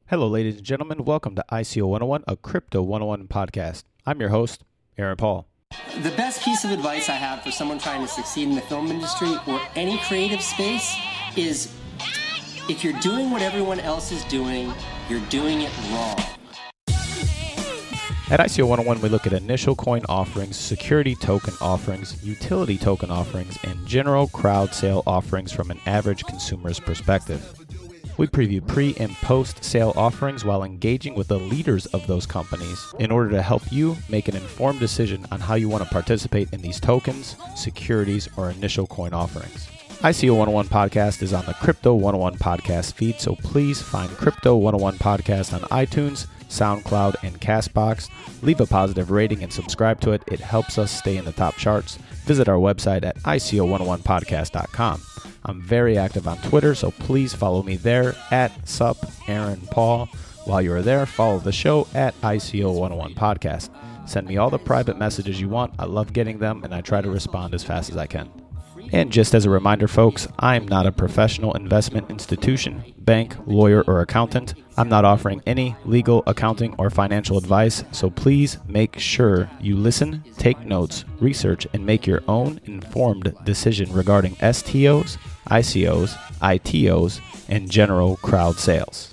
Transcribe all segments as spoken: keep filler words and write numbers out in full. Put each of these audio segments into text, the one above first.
Hello, ladies and gentlemen. Welcome to I C O one oh one, a Crypto one oh one podcast. I'm your host, Aaron Paul. The best piece of advice I have for someone trying to succeed in the film industry or any creative space is if you're doing what everyone else is doing, you're doing it wrong. At I C O one oh one, we look at initial coin offerings, security token offerings, utility token offerings, and general crowd sale offerings from an average consumer's perspective. We preview pre- and post-sale offerings while engaging with the leaders of those companies in order to help you make an informed decision on how you want to participate in these tokens, securities, or initial coin offerings. I C O one oh one podcast is on the Crypto one oh one podcast feed, so please find Crypto one oh one podcast on iTunes, SoundCloud, and CastBox. Leave a positive rating and subscribe to it. It helps us stay in the top charts. Visit our website at I C O one oh one podcast dot com. I'm very active on Twitter, so please follow me there at Sup Aaron Paul. While you're there, follow the show at I C O one oh one podcast. Send me all the private messages you want. I love getting them, and I try to respond as fast as I can. And just as a reminder, folks, I'm not a professional investment institution, bank, lawyer, or accountant. I'm not offering any legal, accounting, or financial advice, so please make sure you listen, take notes, research, and make your own informed decision regarding S T Os, I C Os, I T Os, and general crowd sales.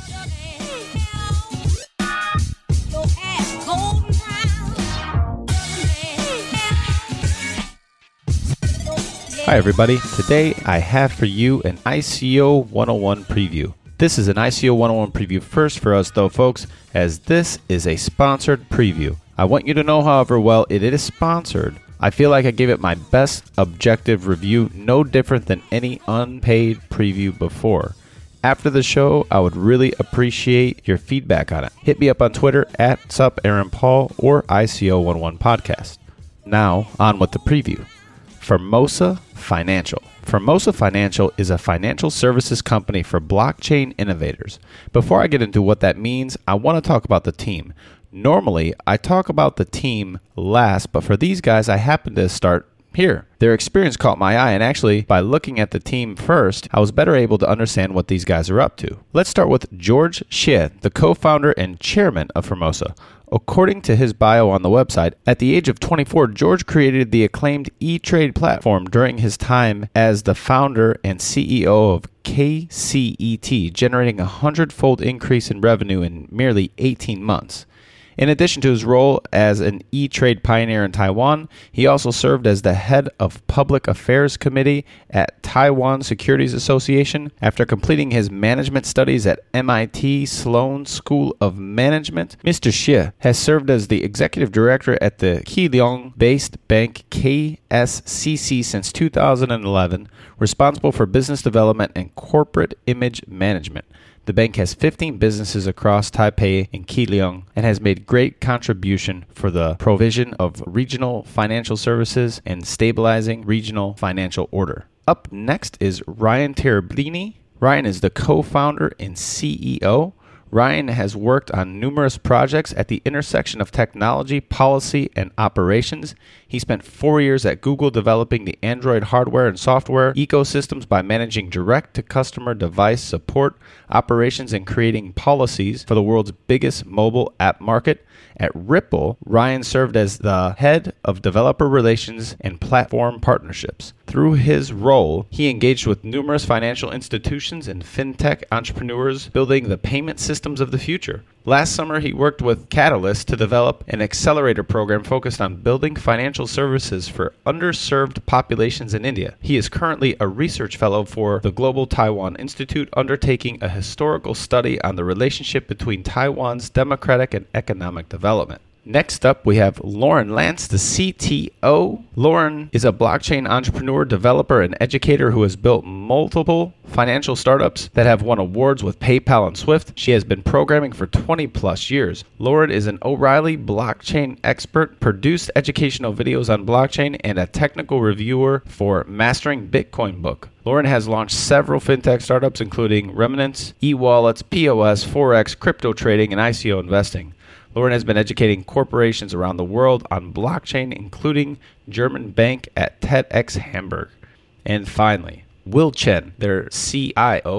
Hi everybody, today I have for you an I C O one oh one preview. This is an I C O one oh one preview first for us though, folks, as this is a sponsored preview. I want you to know, however, while it is sponsored, I feel like I gave it my best objective review, no different than any unpaid preview before. After the show, I would really appreciate your feedback on it. Hit me up on Twitter at Sup Aaron Paul or I C O one oh one podcast. Now, on with the preview. Formosa Financial. Formosa Financial is a financial services company for blockchain innovators. Before I get into what that means, I want to talk about the team. Normally, I talk about the team last, but for these guys, I happen to start here. Their experience caught my eye, and actually, by looking at the team first, I was better able to understand what these guys are up to. Let's start with George Xie, the co-founder and chairman of Formosa. According to his bio on the website, at the age of twenty-four, George created the acclaimed E-Trade platform during his time as the founder and C E O of K C E T, generating a hundred-fold increase in revenue in merely eighteen months. In addition to his role as an E-Trade pioneer in Taiwan, he also served as the head of Public Affairs Committee at Taiwan Securities Association. After completing his management studies at M I T Sloan School of Management, Mister Xie has served as the executive director at the Keelung-based bank K S C C since two thousand eleven, responsible for business development and corporate image management. The bank has fifteen businesses across Taipei and Keelung and has made great contribution for the provision of regional financial services and stabilizing regional financial order. Up next is Ryan Cherubini. Ryan is the co-founder and C E O. Ryan has worked on numerous projects at the intersection of technology, policy, and operations. He spent four years at Google developing the Android hardware and software ecosystems by managing direct-to-customer device support, operations, and creating policies for the world's biggest mobile app market. At Ripple, Ryan served as the head of developer relations and platform partnerships. Through his role, he engaged with numerous financial institutions and fintech entrepreneurs, building the payment systems of the future. Last summer, he worked with Catalyst to develop an accelerator program focused on building financial services for underserved populations in India. He is currently a research fellow for the Global Taiwan Institute, undertaking a historical study on the relationship between Taiwan's democratic and economic development. Next up, we have Lauren Lance, the C T O. Lauren is a blockchain entrepreneur, developer, and educator who has built multiple financial startups that have won awards with PayPal and Swift. She has been programming for twenty plus years. Lauren is an O'Reilly blockchain expert, produced educational videos on blockchain, and a technical reviewer for Mastering Bitcoin book. Lauren has launched several fintech startups, including Remnants, e-wallets, P O S, Forex, crypto trading, and I C O investing. Lauren has been educating corporations around the world on blockchain, including German bank at TEDx Hamburg. And finally, Will Chen, their C I O.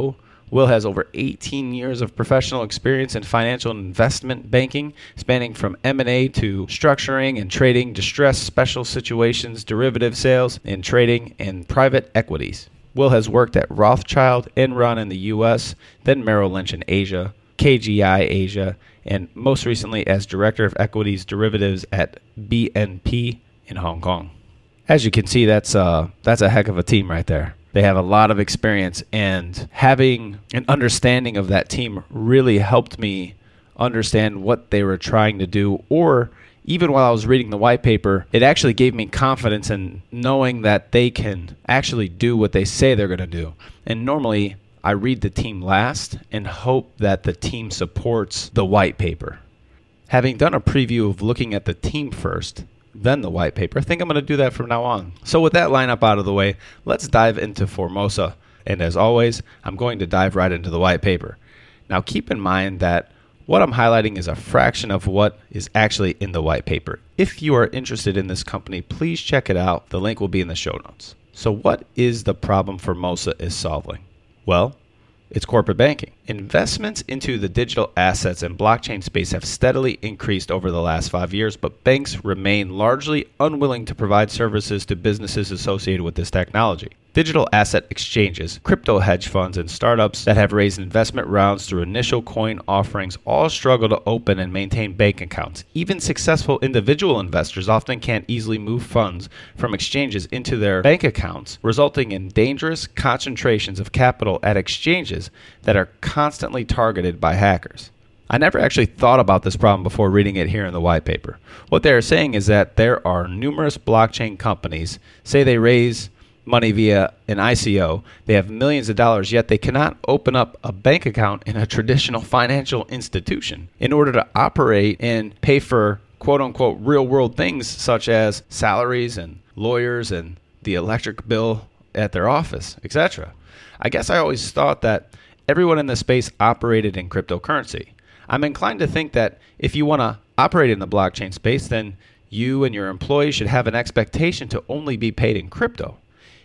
Will has over eighteen years of professional experience in financial and investment banking, spanning from M and A to structuring and trading, distressed special situations, derivative sales, and trading, and private equities. Will has worked at Rothschild, Enron in the U S, then Merrill Lynch in Asia, K G I Asia, and most recently as Director of Equities Derivatives at B N P in Hong Kong. As you can see, that's uh, that's a heck of a team right there. They have a lot of experience, and having an understanding of that team really helped me understand what they were trying to do. Or even while I was reading the white paper, it actually gave me confidence in knowing that they can actually do what they say they're going to do. And normally, I read the team last and hope that the team supports the white paper. Having done a preview of looking at the team first, then the white paper, I think I'm going to do that from now on. So with that lineup out of the way, let's dive into Formosa. And as always, I'm going to dive right into the white paper. Now keep in mind that what I'm highlighting is a fraction of what is actually in the white paper. If you are interested in this company, please check it out. The link will be in the show notes. So what is the problem Formosa is solving? Well, it's corporate banking. Investments into the digital assets and blockchain space have steadily increased over the last five years, but banks remain largely unwilling to provide services to businesses associated with this technology. Digital asset exchanges, crypto hedge funds, and startups that have raised investment rounds through initial coin offerings all struggle to open and maintain bank accounts. Even successful individual investors often can't easily move funds from exchanges into their bank accounts, resulting in dangerous concentrations of capital at exchanges that are constantly targeted by hackers. I never actually thought about this problem before reading it here in the white paper. What they are saying is that there are numerous blockchain companies, say they raise money via an I C O, they have millions of dollars, yet they cannot open up a bank account in a traditional financial institution in order to operate and pay for quote-unquote real-world things such as salaries and lawyers and the electric bill at their office, et cetera. I guess I always thought that everyone in the space operated in cryptocurrency. I'm inclined to think that if you want to operate in the blockchain space, then you and your employees should have an expectation to only be paid in crypto.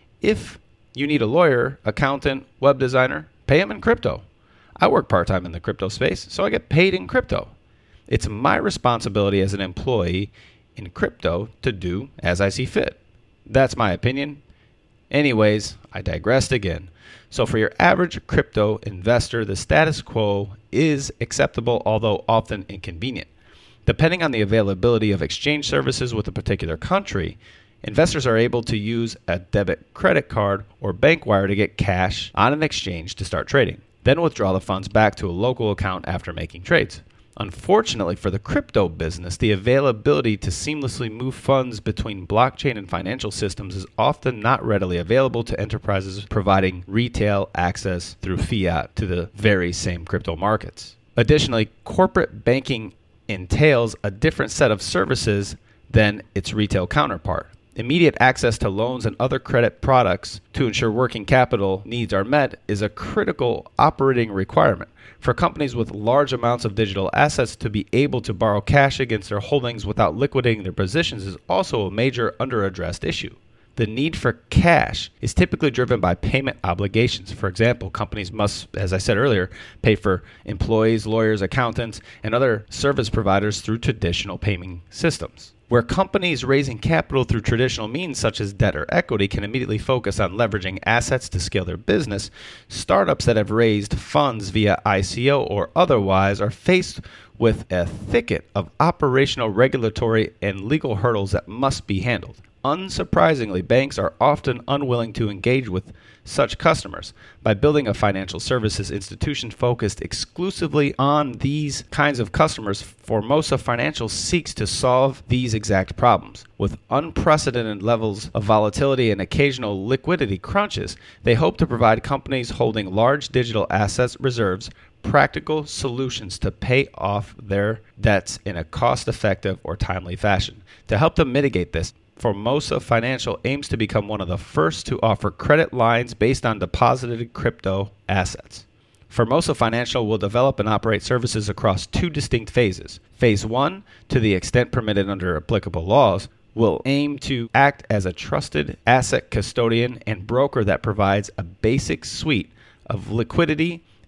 If you need a lawyer, accountant, web designer, pay them in crypto. I work part-time in the crypto space, so I get paid in crypto. It's my responsibility as an employee in crypto to do as I see fit. That's my opinion. Anyways, I digressed again. So for your average crypto investor, the status quo is acceptable, although often inconvenient. Depending on the availability of exchange services with a particular country, investors are able to use a debit credit card or bank wire to get cash on an exchange to start trading, then withdraw the funds back to a local account after making trades. Unfortunately for the crypto business, the availability to seamlessly move funds between blockchain and financial systems is often not readily available to enterprises providing retail access through fiat to the very same crypto markets. Additionally, corporate banking entails a different set of services than its retail counterpart. Immediate access to loans and other credit products to ensure working capital needs are met is a critical operating requirement. For companies with large amounts of digital assets, to be able to borrow cash against their holdings without liquidating their positions is also a major under-addressed issue. The need for cash is typically driven by payment obligations. For example, companies must, as I said earlier, pay for employees, lawyers, accountants, and other service providers through traditional payment systems. Where companies raising capital through traditional means such as debt or equity can immediately focus on leveraging assets to scale their business, startups that have raised funds via I C O or otherwise are faced with a thicket of operational, regulatory, and legal hurdles that must be handled. Unsurprisingly, banks are often unwilling to engage with such customers. By building a financial services institution focused exclusively on these kinds of customers, Formosa Financial seeks to solve these exact problems. With unprecedented levels of volatility and occasional liquidity crunches, they hope to provide companies holding large digital assets reserves practical solutions to pay off their debts in a cost-effective or timely fashion. To help them mitigate this, Formosa Financial aims to become one of the first to offer credit lines based on deposited crypto assets. Formosa Financial will develop and operate services across two distinct phases. Phase one, to the extent permitted under applicable laws, will aim to act as a trusted asset custodian and broker that provides a basic suite of liquidity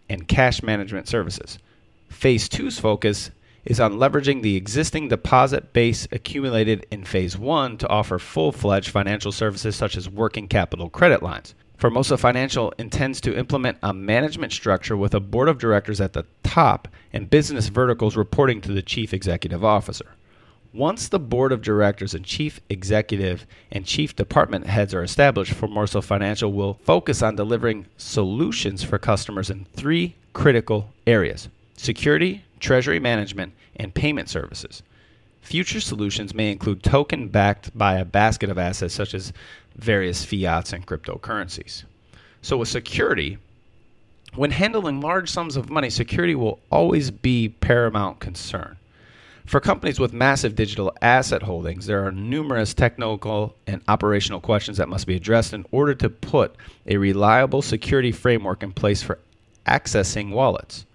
and cash management services. Phase two's focus is on leveraging the existing deposit base accumulated in Phase one to offer full-fledged financial services such as working capital credit lines. Formosa Financial intends to implement a management structure with a board of directors at the top and business verticals reporting to the chief executive officer. Once the board of directors and chief executive and chief department heads are established, Formosa Financial will focus on delivering solutions for customers in three critical areas: security, treasury management, and payment services. Future solutions may include token backed by a basket of assets such as various fiats and cryptocurrencies. So with security, when handling large sums of money, security will always be paramount concern. For companies with massive digital asset holdings, there are numerous technical and operational questions that must be addressed in order to put a reliable security framework in place for accessing wallets.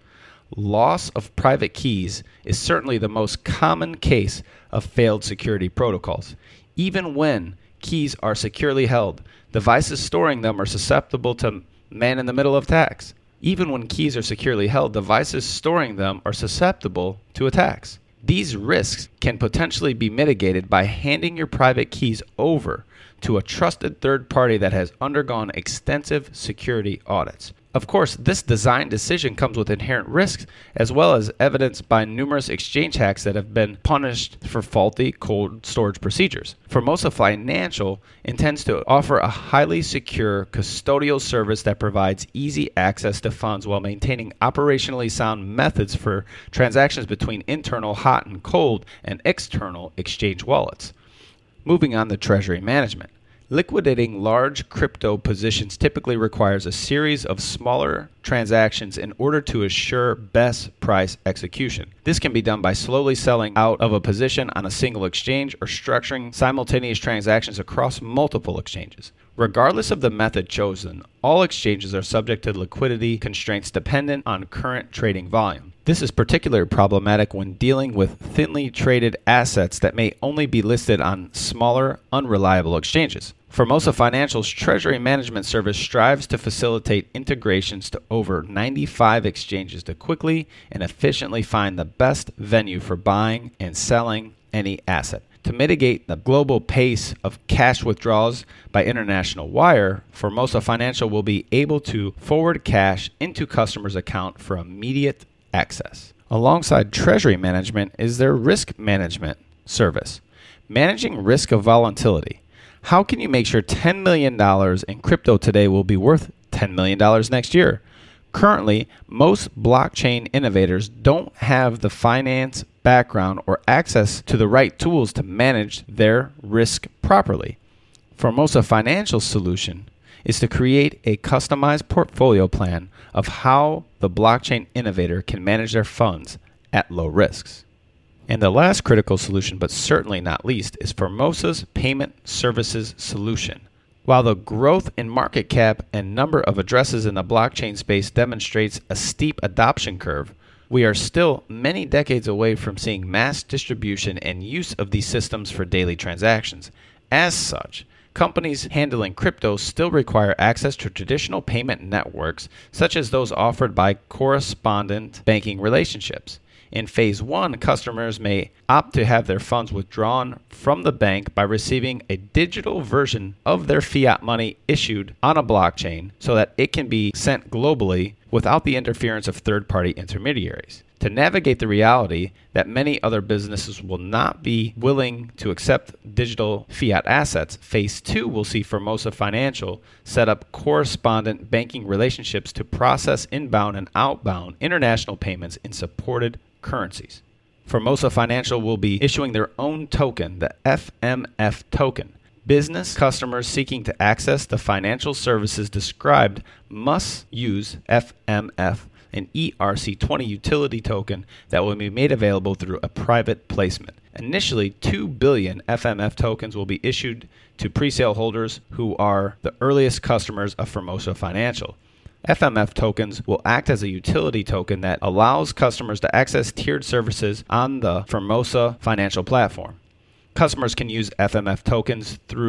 Loss of private keys is certainly the most common case of failed security protocols. Even when keys are securely held, devices storing them are susceptible to man-in-the-middle attacks. Even when keys are securely held, devices storing them are susceptible to attacks. These risks can potentially be mitigated by handing your private keys over to a trusted third party that has undergone extensive security audits. Of course, this design decision comes with inherent risks, as well as evidenced by numerous exchange hacks that have been punished for faulty cold storage procedures. Formosa Financial intends to offer a highly secure custodial service that provides easy access to funds while maintaining operationally sound methods for transactions between internal hot and cold and external exchange wallets. Moving on to treasury management. Liquidating large crypto positions typically requires a series of smaller transactions in order to assure best price execution. This can be done by slowly selling out of a position on a single exchange or structuring simultaneous transactions across multiple exchanges. Regardless of the method chosen, all exchanges are subject to liquidity constraints dependent on current trading volume. This is particularly problematic when dealing with thinly traded assets that may only be listed on smaller, unreliable exchanges. Formosa Financial's treasury management service strives to facilitate integrations to over ninety-five exchanges to quickly and efficiently find the best venue for buying and selling any asset. To mitigate the global pace of cash withdrawals by international wire, Formosa Financial will be able to forward cash into customers' account for immediate access. Alongside treasury management is their risk management service, managing risk of volatility. How can you make sure ten million dollars in crypto today will be worth ten million dollars next year? Currently, most blockchain innovators don't have the finance background or access to the right tools to manage their risk properly. Formosa Financial's solution is to create a customized portfolio plan of how the blockchain innovator can manage their funds at low risks. And the last critical solution, but certainly not least, is Formosa's payment services solution. While the growth in market cap and number of addresses in the blockchain space demonstrates a steep adoption curve, we are still many decades away from seeing mass distribution and use of these systems for daily transactions. As such, companies handling crypto still require access to traditional payment networks, such as those offered by correspondent banking relationships. In Phase one, customers may opt to have their funds withdrawn from the bank by receiving a digital version of their fiat money issued on a blockchain so that it can be sent globally without the interference of third-party intermediaries. To navigate the reality that many other businesses will not be willing to accept digital fiat assets, Phase two will see Formosa Financial set up correspondent banking relationships to process inbound and outbound international payments in supported currencies. Formosa Financial will be issuing their own token, the F M F token. Business customers seeking to access the financial services described must use F M F, an E R C twenty utility token that will be made available through a private placement. Initially, two billion F M F tokens will be issued to presale holders who are the earliest customers of Formosa Financial. F M F tokens will act as a utility token that allows customers to access tiered services on the Formosa Financial platform. Customers can use F M F tokens through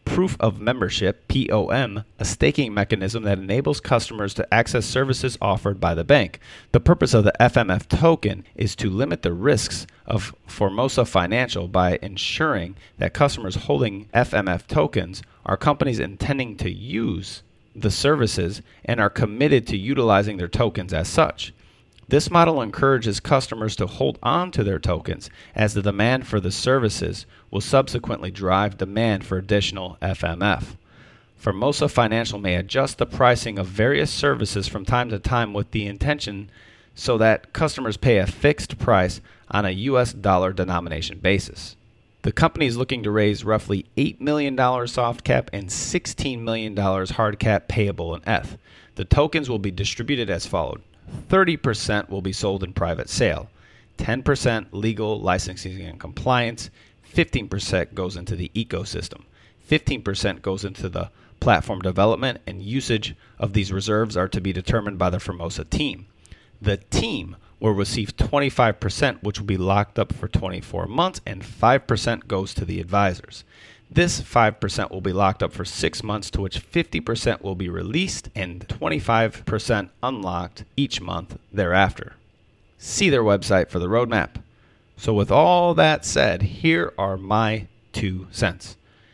Proof of Membership, P O M, a staking mechanism that enables customers to access services offered by the bank. The purpose of the F M F token is to limit the risks of Formosa Financial by ensuring that customers holding F M F tokens are companies intending to use the services and are committed to utilizing their tokens as such. This model encourages customers to hold on to their tokens, as the demand for the services will subsequently drive demand for additional F M F. Formosa Financial may adjust the pricing of various services from time to time with the intention so that customers pay a fixed price on a U S dollar denomination basis. The company is looking to raise roughly eight million dollars soft cap and sixteen million dollars hard cap payable in E T H. The tokens will be distributed as followed. thirty percent will be sold in private sale, ten percent legal, licensing, and compliance, fifteen percent goes into the ecosystem, fifteen percent goes into the platform development, and usage of these reserves are to be determined by the Formosa team. The team will receive twenty-five percent, which will be locked up for twenty-four months, and five percent goes to the advisors. This five percent will be locked up for six months, to which fifty percent will be released and twenty-five percent unlocked each month thereafter. See their website for the roadmap. So with all that said, here are my two cents.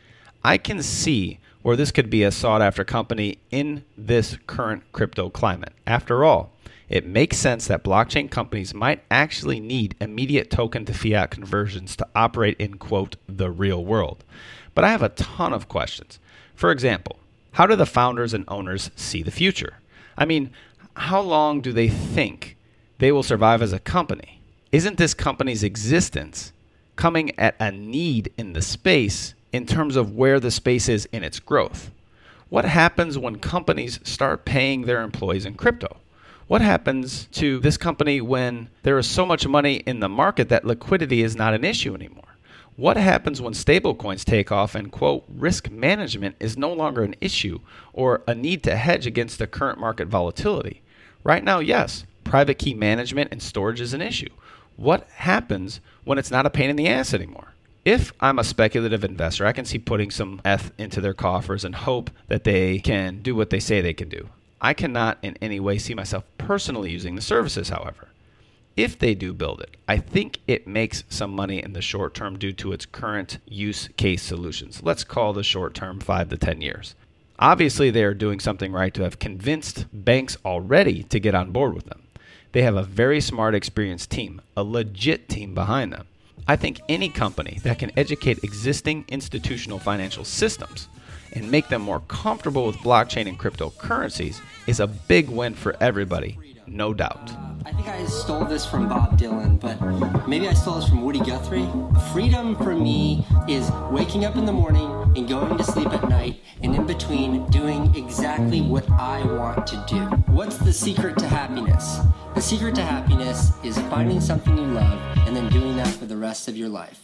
I can see where this could be a sought-after company in this current crypto climate. After all, it makes sense that blockchain companies might actually need immediate token to fiat conversions to operate in, quote, the real world. But I have a ton of questions. For example, how do the founders and owners see the future? I mean, how long do they think they will survive as a company? Isn't this company's existence coming at a need in the space in terms of where the space is in its growth? What happens when companies start paying their employees in crypto? What happens to this company when there is so much money in the market that liquidity is not an issue anymore? What happens when stablecoins take off and, quote, risk management is no longer an issue or a need to hedge against the current market volatility? Right now, yes, private key management and storage is an issue. What happens when it's not a pain in the ass anymore? If I'm a speculative investor, I can see putting some E T H into their coffers and hope that they can do what they say they can do. I cannot in any way see myself personally using the services, however. If they do build it, I think it makes some money in the short term due to its current use case solutions. Let's call the short term five to ten years. Obviously, they are doing something right to have convinced banks already to get on board with them. They have a very smart, experienced team, a legit team behind them. I think any company that can educate existing institutional financial systems and make them more comfortable with blockchain and cryptocurrencies is a big win for everybody, no doubt. I think I stole this from Bob Dylan, but maybe I stole this from Woody Guthrie. Freedom for me is waking up in the morning and going to sleep at night, and in between doing exactly what I want to do. What's the secret to happiness? The secret to happiness is finding something you love and then doing that for the rest of your life.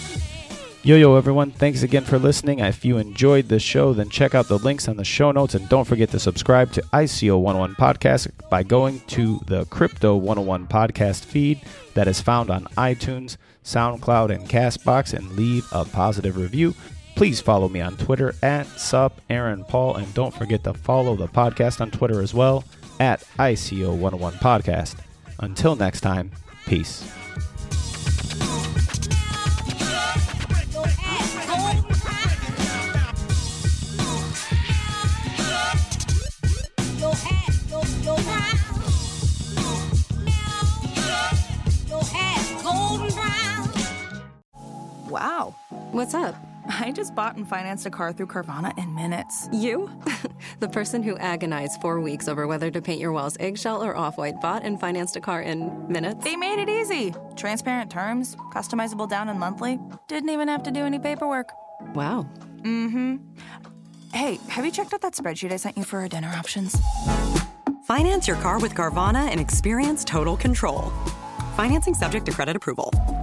Yo, yo, everyone. Thanks again for listening. If you enjoyed this show, then check out the links on the show notes, and don't forget to subscribe to I C O one oh one Podcast by going to the Crypto one oh one Podcast feed that is found on iTunes, SoundCloud, and CastBox, and leave a positive review. Please follow me on Twitter at Sup Aaron Paul, and don't forget to follow the podcast on Twitter as well at I C O one oh one Podcast. Until next time, peace. Wow. What's up? I just bought and financed a car through Carvana in minutes. You? The person who agonized four weeks over whether to paint your walls eggshell or off-white bought and financed a car in minutes? They made it easy. Transparent terms, customizable down and monthly. Didn't even have to do any paperwork. Wow. Mm-hmm. Hey, have you checked out that spreadsheet I sent you for our dinner options? Finance your car with Carvana and experience total control. Financing subject to credit approval.